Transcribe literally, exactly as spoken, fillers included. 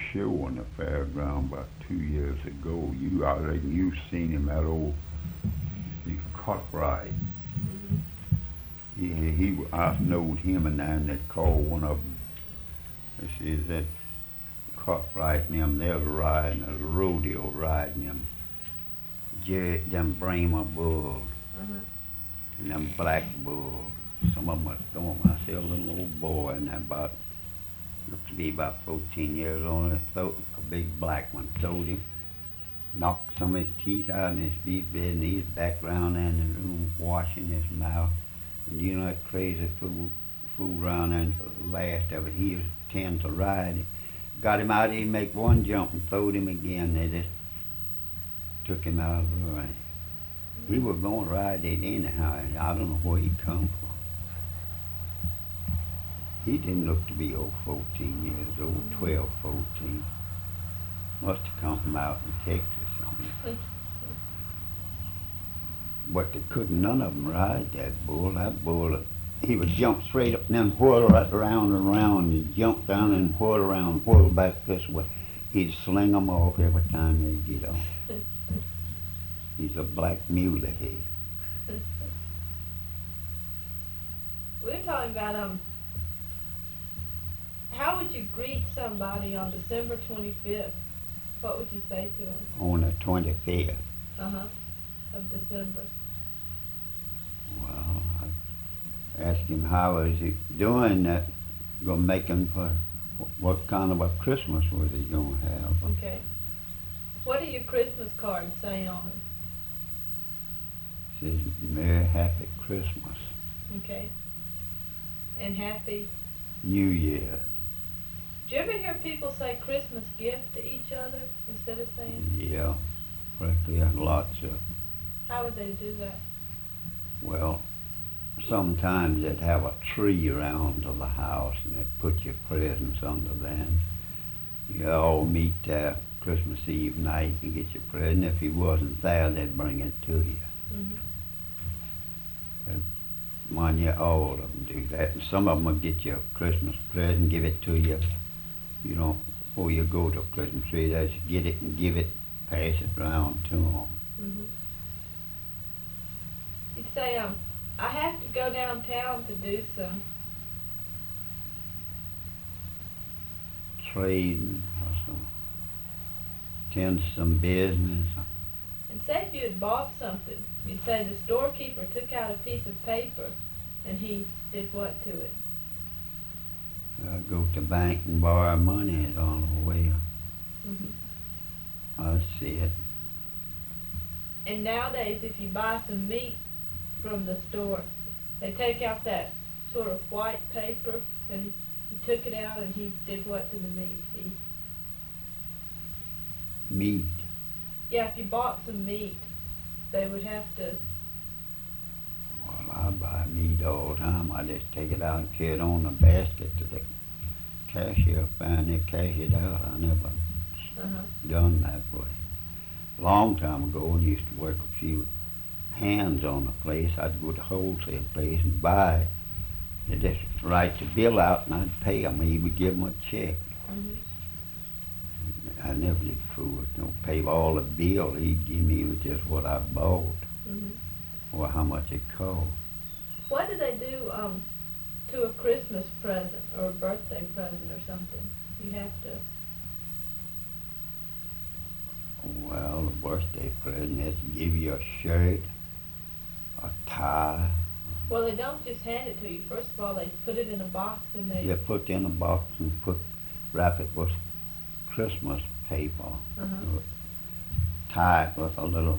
show on the fairground about two years ago. You, I reckon you seen him, that old, he Cartwright. Mm-hmm. He, he, I knowed him and then they called one of them. They said that Cartwright and them, they was riding, a rodeo riding them, Jerry, them Brahma bulls Uh-huh. and them black bulls. Some of them was throwing. I see a little old boy and about, looked to be about fourteen years old, and throw, a big black one throwed him, knocked some of his teeth out in his beef bed, and he's back round there in the room washing his mouth. And you know that crazy fool, fool around there, and for the last of it, he was tend to ride it. Got him out, he'd make one jump and throwed him again. They just took him out of the ring. He was going to ride it anyhow. I don't know where he come from. He didn't look to be old fourteen years old, twelve, fourteen. Must have come from out in Texas somewhere. But they couldn't none of them ride that bull. That bull, he would jump straight up and then whirl right around and around. He'd jump down and whirl around, whirl back this way. He'd sling them off every time they'd get off. He's a black mule head. We're talking about, um, how would you greet somebody on December twenty-fifth? What would you say to them? On the twenty-fifth. Uh-huh. Of December. Well, I asked him how is he doing that, gonna make him for, what kind of a Christmas was he gonna have? Okay. What do your Christmas cards say on them? Says, Merry Happy Christmas, Okay. And happy. New Year. Do you ever hear people say Christmas gift to each other instead of saying? Yeah, practically lots of, How would they do that? well, sometimes they'd have a tree around to the house and they'd put your presents under that. You all meet there Christmas Eve night and get your present. If he wasn't there, they'd bring it to you. Mm-hmm. Mind you, all of them do that. And some of them will get you a Christmas present, give it to you. You don't, before you go to a Christmas tree, they just get it and give it, pass it around to them. Mm-hmm. You'd say, um, I have to go downtown to do some. Trading or some, tend to some business. And say if you had bought something, you'd say the storekeeper took out a piece of paper and he did what to it? Uh, go to bank and borrow money is on the way. Mm-hmm. I see it. And nowadays, if you buy some meat from the store, they take out that sort of white paper and he took it out and he did what to the meat? He, Meat. yeah, if you bought some meat, they would have to. Well, I buy meat all the time. I just take it out and carry it on the basket to the cashier, find it, cash it out. I never Uh-huh. done that way. A long time ago, I used to work a few hands on the place. I'd go to wholesale place and buy it. They just write the bill out and I'd pay them. He would give them a check. Mm-hmm. I never did fool with no pay all the bill he'd give me was just what I bought Mm-hmm. or how much it cost. What do they do um, to a Christmas present or a birthday present or something? You have to. Well, the birthday present is to give you a shirt, a tie. Well, they don't just hand it to you. First of all, they put it in a box and they. You put in a box and put wrap it with Christmas paper. Uh-huh. Tie it with a little